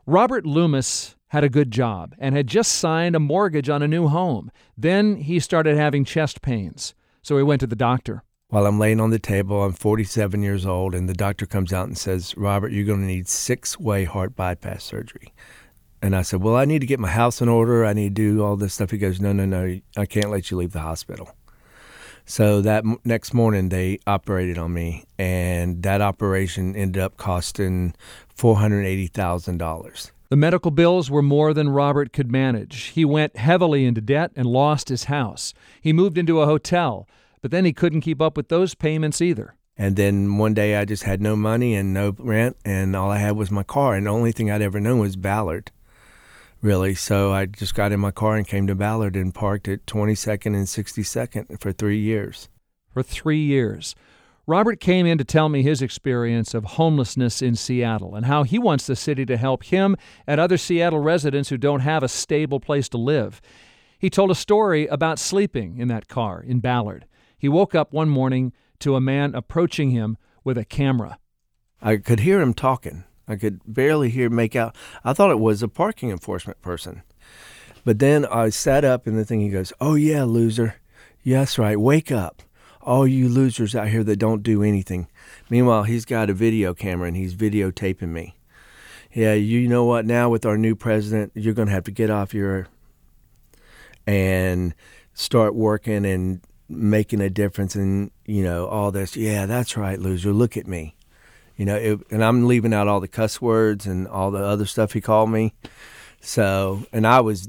Robert Loomis had a good job and had just signed a mortgage on a new home. Then he started having chest pains, so he went to the doctor. While I'm laying on the table, I'm 47 years old, and the doctor comes out and says, Robert, you're going to need 6-way heart bypass surgery. And I said, well, I need to get my house in order. I need to do all this stuff. He goes, no, I can't let you leave the hospital. So that next morning, they operated on me, and that operation ended up costing $480,000. The medical bills were more than Robert could manage. He went heavily into debt and lost his house. He moved into a hotel, but then he couldn't keep up with those payments either. And then one day I just had no money and no rent, and all I had was my car, and the only thing I'd ever known was Ballard, really. So I just got in my car and came to Ballard and parked at 22nd and 62nd for 3 years. For 3 years. Robert came in to tell me his experience of homelessness in Seattle and how he wants the city to help him and other Seattle residents who don't have a stable place to live. He told a story about sleeping in that car in Ballard. He woke up one morning to a man approaching him with a camera. I could hear him talking. I could barely make out. I thought it was a parking enforcement person. But then I sat up and the thing, he goes, oh, yeah, loser. Yes, right. Wake up. All you losers out here that don't do anything. Meanwhile, he's got a video camera and he's videotaping me. Yeah, you know what? Now with our new president, you're going to have to get off your and start working and making a difference and, all this. Yeah, that's right, loser. Look at me. And I'm leaving out all the cuss words and all the other stuff he called me. So, and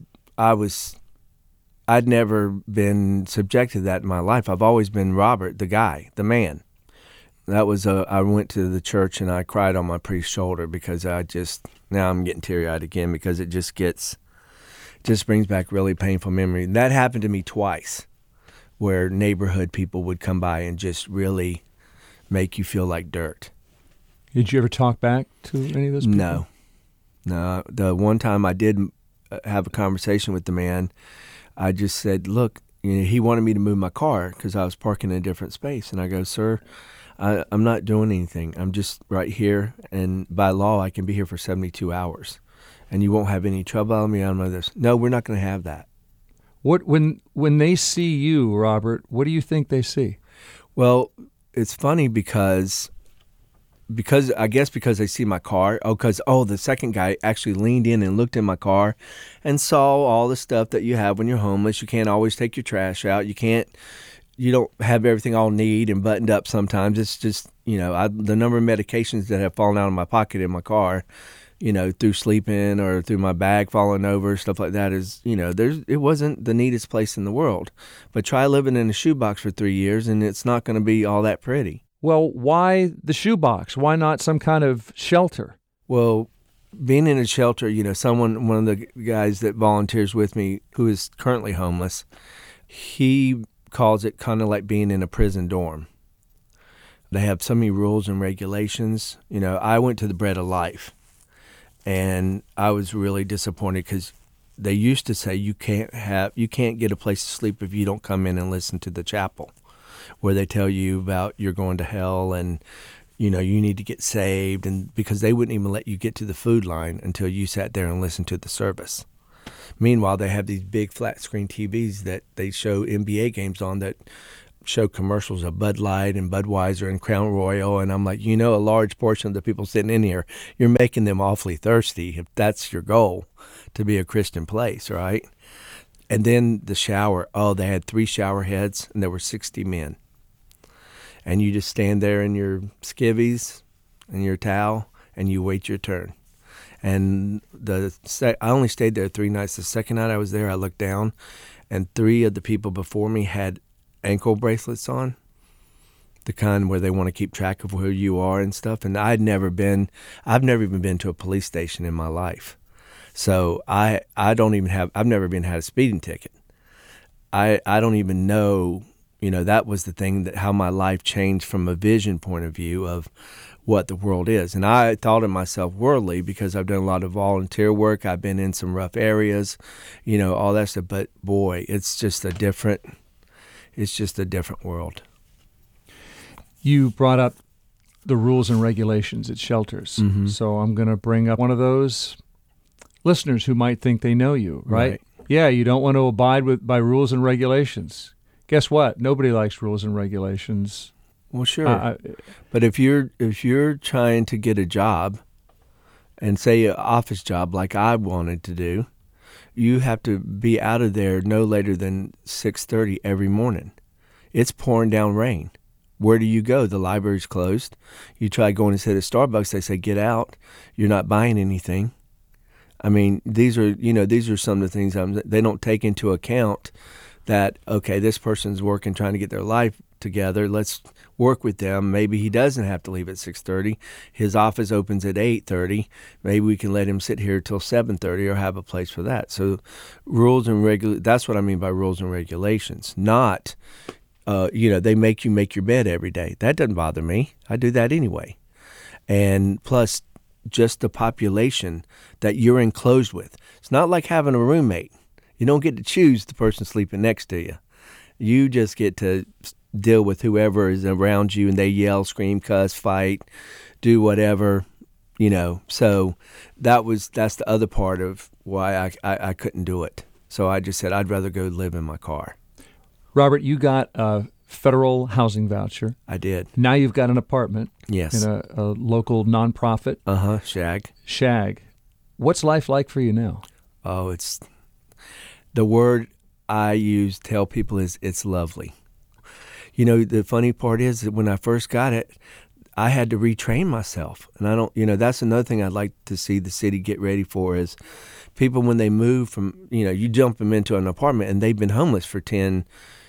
I'd never been subjected to that in my life. I've always been Robert, the guy, the man. I went to the church and I cried on my priest's shoulder because now I'm getting teary-eyed again because it just brings back really painful memory. And that happened to me twice, where neighborhood people would come by and just really make you feel like dirt. Did you ever talk back to any of those people? No. The one time I did have a conversation with the man, I just said, look, he wanted me to move my car because I was parking in a different space. And I go, sir, I'm not doing anything. I'm just right here. And by law, I can be here for 72 hours. And you won't have any trouble on me on this. No, we're not going to have that. When they see you, Robert, what do you think they see? Well, it's funny because they see my car. The second guy actually leaned in and looked in my car and saw all the stuff that you have when you're homeless. You can't always take your trash out. You don't have everything all neat and buttoned up sometimes. It's just, the number of medications that have fallen out of my pocket in my car, through sleeping or through my bag falling over, stuff like that is, it wasn't the neatest place in the world. But try living in a shoebox for 3 years and it's not going to be all that pretty. Well, why the shoebox? Why not some kind of shelter? Well, being in a shelter, one of the guys that volunteers with me who is currently homeless, he calls it kind of like being in a prison dorm. They have so many rules and regulations. I went to the Bread of Life, and I was really disappointed because they used to say you can't get a place to sleep if you don't come in and listen to the chapel, where they tell you about you're going to hell and, you need to get saved, and because they wouldn't even let you get to the food line until you sat there and listened to the service. Meanwhile, they have these big flat screen TVs that they show NBA games on that show commercials of Bud Light and Budweiser and Crown Royal, and I'm like, a large portion of the people sitting in here, you're making them awfully thirsty if that's your goal, to be a Christian place, right? And then the shower. Oh, they had 3 shower heads, and there were 60 men. And you just stand there in your skivvies and your towel, and you wait your turn. And I only stayed there 3 nights. The second night I was there, I looked down, and 3 of the people before me had ankle bracelets on, the kind where they want to keep track of who you are and stuff. And I've never even been to a police station in my life. So I've never had a speeding ticket. I don't even know, that was the thing that how my life changed from a vision point of view of what the world is. And I thought of myself worldly because I've done a lot of volunteer work. I've been in some rough areas, all that stuff. But boy, it's just a different world. You brought up the rules and regulations at shelters. Mm-hmm. So I'm going to bring up one of those listeners who might think they know you, right? Right. Yeah, you don't want to abide by rules and regulations. Guess what? Nobody likes rules and regulations. Well, sure. But if you're trying to get a job, and say an office job like I wanted to do, you have to be out of there no later than 6:30 every morning. It's pouring down rain. Where do you go? The library's closed. You try going to sit at Starbucks, they say, get out. You're not buying anything. I mean, these are some of the things they don't take into account that, okay, this person's working, trying to get their life together. Let's work with them. Maybe he doesn't have to leave at 6:30. His office opens at 8:30. Maybe we can let him sit here till 7:30 or have a place for that. So rules and that's what I mean by rules and regulations. Not, they make you make your bed every day. That doesn't bother me. I do that anyway. And plus, just the population that you're enclosed with. It's not like having a roommate. You don't get to choose the person sleeping next to you. You just get to deal with whoever is around you, and they yell, scream, cuss, fight, do whatever, So that's the other part of why I couldn't do it. So I just said I'd rather go live in my car. Robert, you got a federal housing voucher. I did. Now you've got an apartment. Yes. In a local nonprofit. Shag. Shag. What's life like for you now? Oh, it's the word I use to tell people is it's lovely. The funny part is that when I first got it, I had to retrain myself. And I don't, that's another thing I'd like to see the city get ready for is people when they move from, you jump them into an apartment and they've been homeless for 10,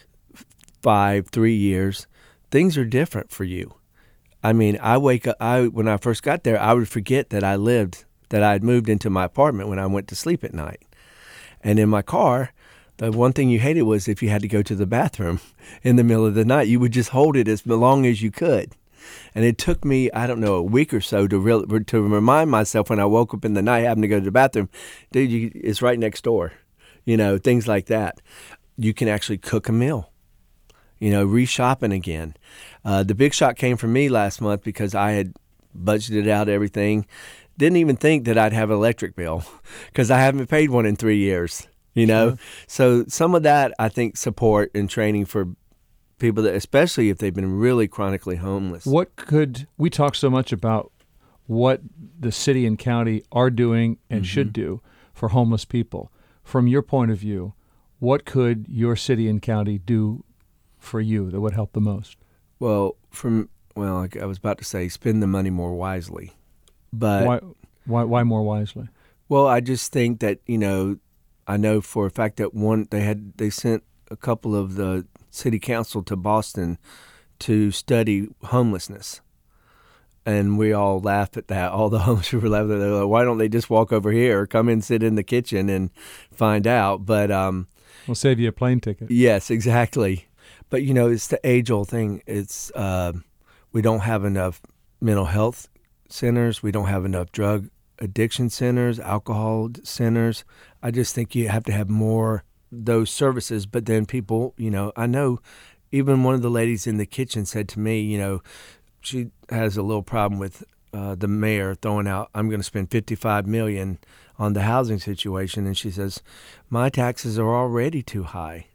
5, 3 years. Things are different for you. I mean, when I first got there, I would forget that I had moved into my apartment when I went to sleep at night. And in my car, the one thing you hated was if you had to go to the bathroom in the middle of the night, you would just hold it as long as you could. And it took me, I don't know, a week or so to remind myself when I woke up in the night having to go to the bathroom, dude, it's right next door. Things like that. You can actually cook a meal, re-shopping again. The big shock came from me last month because I had budgeted out everything. Didn't even think that I'd have an electric bill because I haven't paid one in 3 years. Sure. So some of that, I think, support and training for people that, especially if they've been really chronically homeless. We talk so much about what the city and county are doing and should do for homeless people. From your point of view, what could your city and county do for you that would help the most? Well, like I was about to say, spend the money more wisely. But why more wisely? Well, I just think that, I know for a fact that they sent a couple of the city council to Boston to study homelessness. And we all laughed at that. All the homeless people laughed at that. Like, why don't they just walk over here or come and sit in the kitchen and find out? But we'll save you a plane ticket. Yes, exactly. But, it's the age-old thing. It's we don't have enough mental health centers. We don't have enough drug addiction centers, alcohol centers. I just think you have to have more those services. But then people, I know even one of the ladies in the kitchen said to me, she has a little problem with the mayor throwing out, I'm going to spend $55 million on the housing situation. And she says, my taxes are already too high.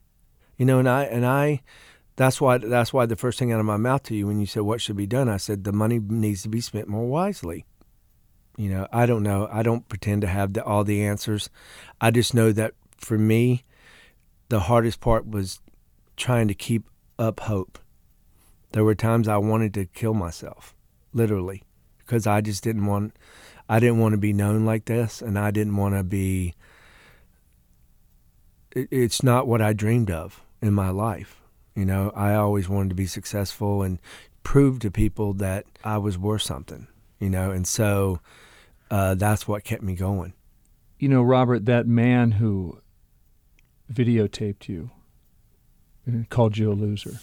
That's why the first thing out of my mouth to you when you said what should be done, I said the money needs to be spent more wisely. I don't know. I don't pretend to have all the answers. I just know that for me, the hardest part was trying to keep up hope. There were times I wanted to kill myself, literally, because I just didn't want to be known like this, and I didn't want to be. It's not what I dreamed of in my life. I always wanted to be successful and prove to people that I was worth something. And so that's what kept me going. Robert, that man who videotaped you and called you a loser,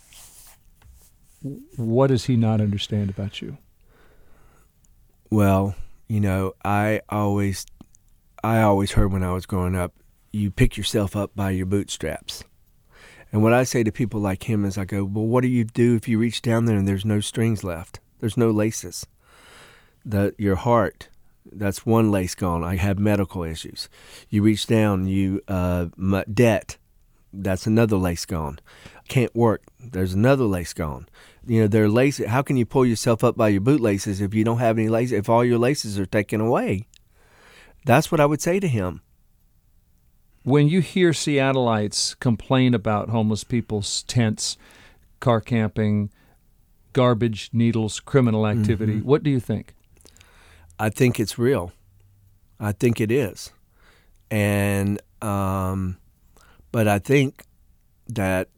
what does he not understand about you? Well, I always heard when I was growing up, you pick yourself up by your bootstraps. And what I say to people like him is I go, well, what do you do if you reach down there and there's no strings left? There's no laces. Your heart, That's one lace gone. I have medical issues. You reach down, debt. That's another lace gone. Can't work. There's another lace gone. There are laces. How can you pull yourself up by your bootlaces if you don't have any laces? If all your laces are taken away, that's what I would say to him. When you hear Seattleites complain about homeless people's tents, car camping, garbage, needles, criminal activity, what do you think? I think it's real. I think it is. And but I think that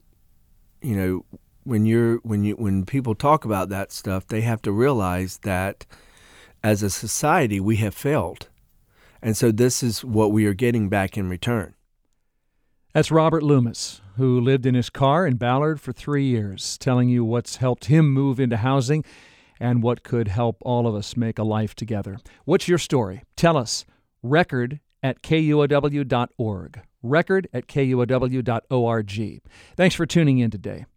when people talk about that stuff, they have to realize that as a society we have failed. And so this is what we are getting back in return. That's Robert Loomis, who lived in his car in Ballard for 3 years, telling you what's helped him move into housing and what could help all of us make a life together. What's your story? Tell us. Record@kuow.org. Record@kuow.org. Thanks for tuning in today.